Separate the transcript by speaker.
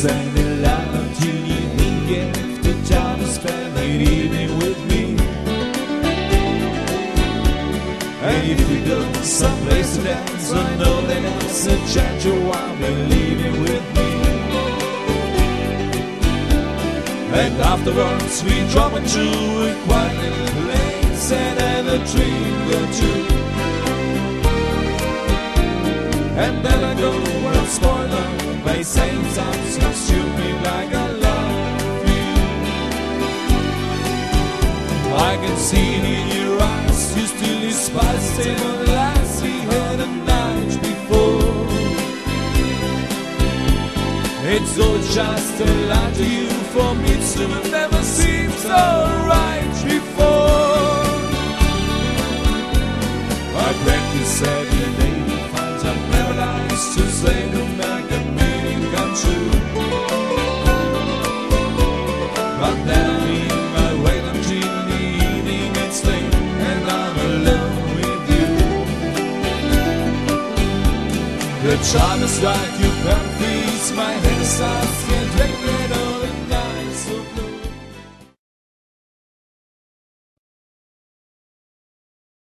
Speaker 1: send a letter to you in gift, the time to spend the evening with me. And if we go someplace to dance, I know there's a chance you won't be leaving with me. And afterwards we drop into a quiet little place and have a drink or two. And then I go and spoil them by saying something stupid like I love you. I can see it in your eyes, you still despise the lies we had the night before. It's all just a lie to you, for me it still never seemed so right before. I practice every day to find some paradise to say to make a meaning come true. But then I leave my way until the evening it's late and I'm alone with you. The charm is like you can freeze my head.